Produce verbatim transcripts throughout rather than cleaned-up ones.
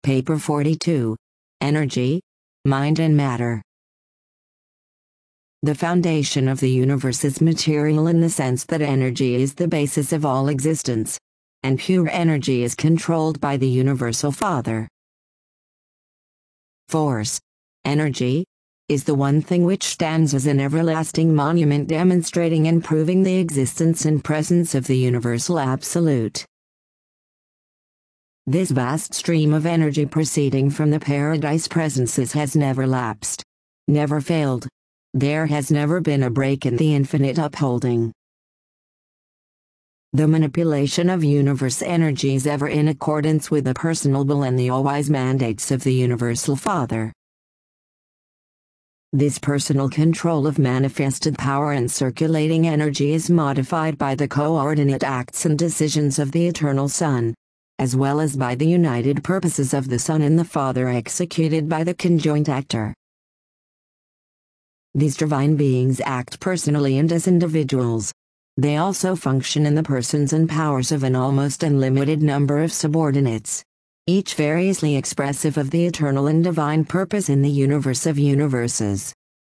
Paper forty-two. Energy, Mind and Matter. The foundation of the universe is material in the sense that energy is the basis of all existence, and pure energy is controlled by the Universal Father. Force, energy, is the one thing which stands as an everlasting monument demonstrating and proving the existence and presence of the Universal Absolute. This vast stream of energy proceeding from the Paradise Presences has never lapsed, never failed. There has never been a break in the infinite upholding. The manipulation of universe energy is ever in accordance with the personal will and the all-wise mandates of the Universal Father. This personal control of manifested power and circulating energy is modified by the coordinate acts and decisions of the Eternal Son, as well as by the united purposes of the Son and the Father executed by the conjoint actor. These divine beings act personally and as individuals. They also function in the persons and powers of an almost unlimited number of subordinates, each variously expressive of the eternal and divine purpose in the universe of universes.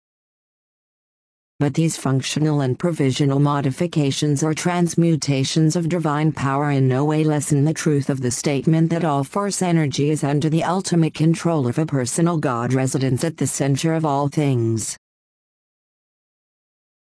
But these functional and provisional modifications or transmutations of divine power in no way lessen the truth of the statement that all force energy is under the ultimate control of a personal God residence at the center of all things.